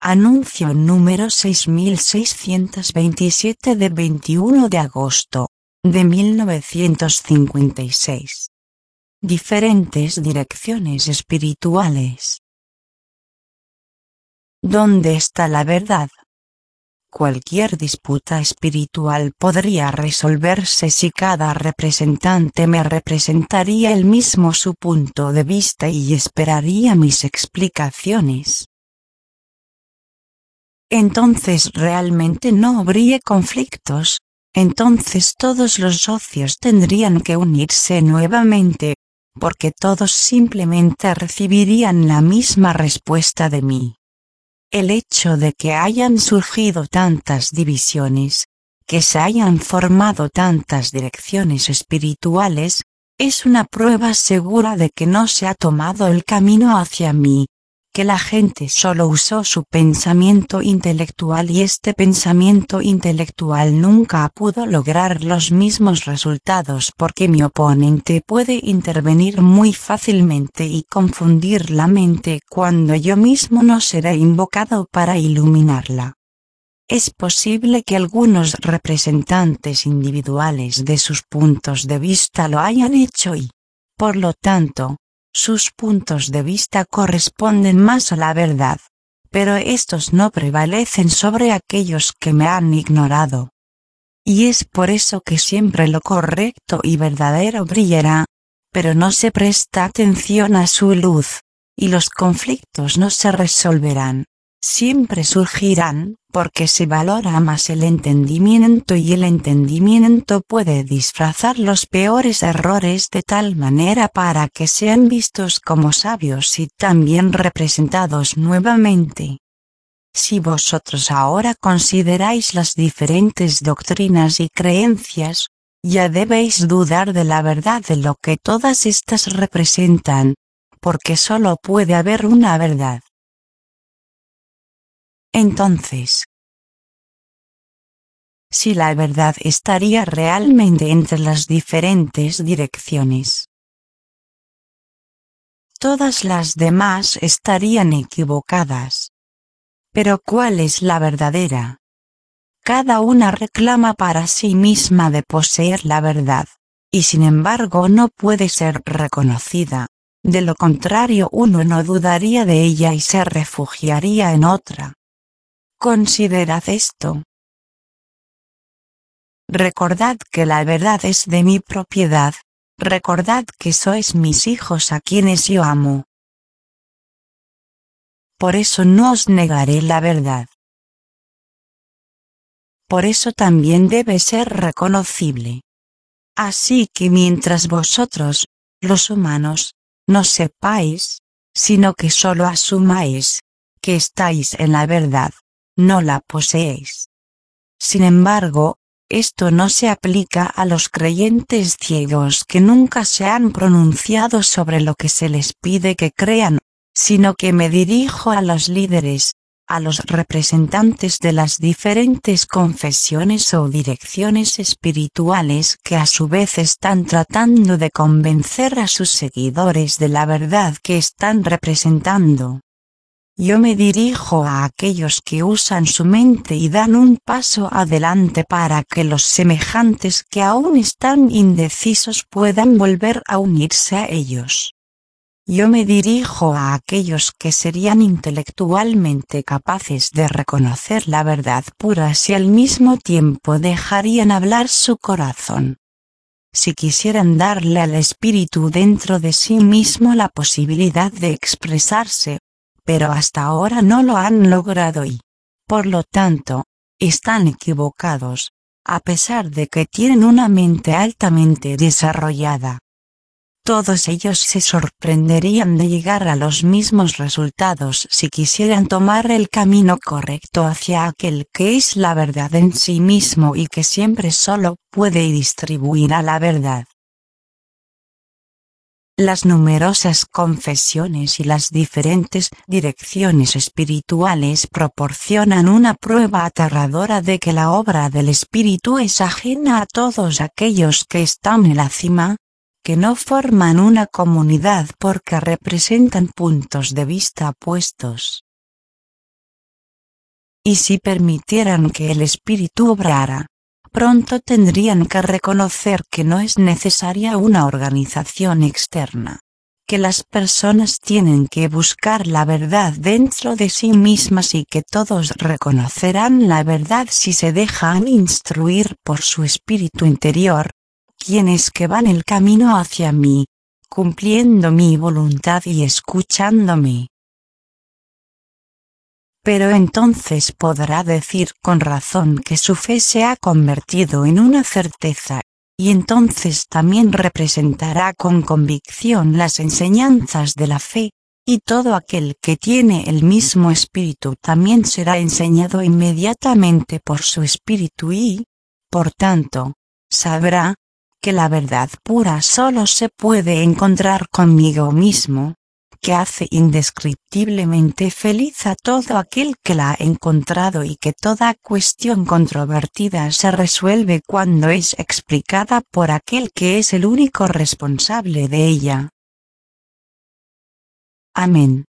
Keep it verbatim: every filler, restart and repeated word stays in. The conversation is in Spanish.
Anuncio número seis mil seiscientos veintisiete de veintiuno de agosto de mil novecientos cincuenta y seis. Diferentes direcciones espirituales. ¿Dónde está la verdad? Cualquier disputa espiritual podría resolverse si cada representante me representaría el mismo su punto de vista y esperaría mis explicaciones. Entonces realmente no habría conflictos, entonces todos los socios tendrían que unirse nuevamente, porque todos simplemente recibirían la misma respuesta de mí. El hecho de que hayan surgido tantas divisiones, que se hayan formado tantas direcciones espirituales, es una prueba segura de que no se ha tomado el camino hacia mí, que la gente solo usó su pensamiento intelectual y este pensamiento intelectual nunca pudo lograr los mismos resultados porque mi oponente puede intervenir muy fácilmente y confundir la mente cuando yo mismo no seré invocado para iluminarla. Es posible que algunos representantes individuales de sus puntos de vista lo hayan hecho y, por lo tanto, sus puntos de vista corresponden más a la verdad, pero estos no prevalecen sobre aquellos que me han ignorado. Y es por eso que siempre lo correcto y verdadero brillará, pero no se presta atención a su luz, y los conflictos no se resolverán. Siempre surgirán, porque se valora más el entendimiento y el entendimiento puede disfrazar los peores errores de tal manera para que sean vistos como sabios y también representados nuevamente. Si vosotros ahora consideráis las diferentes doctrinas y creencias, ya debéis dudar de la verdad de lo que todas estas representan, porque solo puede haber una verdad. Entonces, si la verdad estaría realmente entre las diferentes direcciones, todas las demás estarían equivocadas. Pero ¿cuál es la verdadera? Cada una reclama para sí misma de poseer la verdad, y sin embargo no puede ser reconocida. De lo contrario uno no dudaría de ella y se refugiaría en otra. Considerad esto. Recordad que la verdad es de mi propiedad, recordad que sois mis hijos a quienes yo amo. Por eso no os negaré la verdad. Por eso también debe ser reconocible. Así que mientras vosotros, los humanos, no sepáis, sino que solo asumáis, que estáis en la verdad, no la poseéis. Sin embargo, esto no se aplica a los creyentes ciegos que nunca se han pronunciado sobre lo que se les pide que crean, sino que me dirijo a los líderes, a los representantes de las diferentes confesiones o direcciones espirituales que a su vez están tratando de convencer a sus seguidores de la verdad que están representando. Yo me dirijo a aquellos que usan su mente y dan un paso adelante para que los semejantes que aún están indecisos puedan volver a unirse a ellos. Yo me dirijo a aquellos que serían intelectualmente capaces de reconocer la verdad pura si al mismo tiempo dejarían hablar su corazón. Si quisieran darle al espíritu dentro de sí mismo la posibilidad de expresarse, pero hasta ahora no lo han logrado y, por lo tanto, están equivocados, a pesar de que tienen una mente altamente desarrollada. Todos ellos se sorprenderían de llegar a los mismos resultados si quisieran tomar el camino correcto hacia aquel que es la verdad en sí mismo y que siempre solo puede distribuir a la verdad. Las numerosas confesiones y las diferentes direcciones espirituales proporcionan una prueba aterradora de que la obra del espíritu es ajena a todos aquellos que están en la cima, que no forman una comunidad porque representan puntos de vista opuestos. y si permitieran que el espíritu obrara, pronto tendrían que reconocer que no es necesaria una organización externa, que las personas tienen que buscar la verdad dentro de sí mismas y que todos reconocerán la verdad si se dejan instruir por su espíritu interior, quienes que van el camino hacia mí, cumpliendo mi voluntad y escuchándome. Pero entonces podrá decir con razón que su fe se ha convertido en una certeza, y entonces también representará con convicción las enseñanzas de la fe, y todo aquel que tiene el mismo espíritu también será enseñado inmediatamente por su espíritu y, por tanto, sabrá que la verdad pura solo se puede encontrar conmigo mismo, que hace indescriptiblemente feliz a todo aquel que la ha encontrado y que toda cuestión controvertida se resuelve cuando es explicada por aquel que es el único responsable de ella. Amén.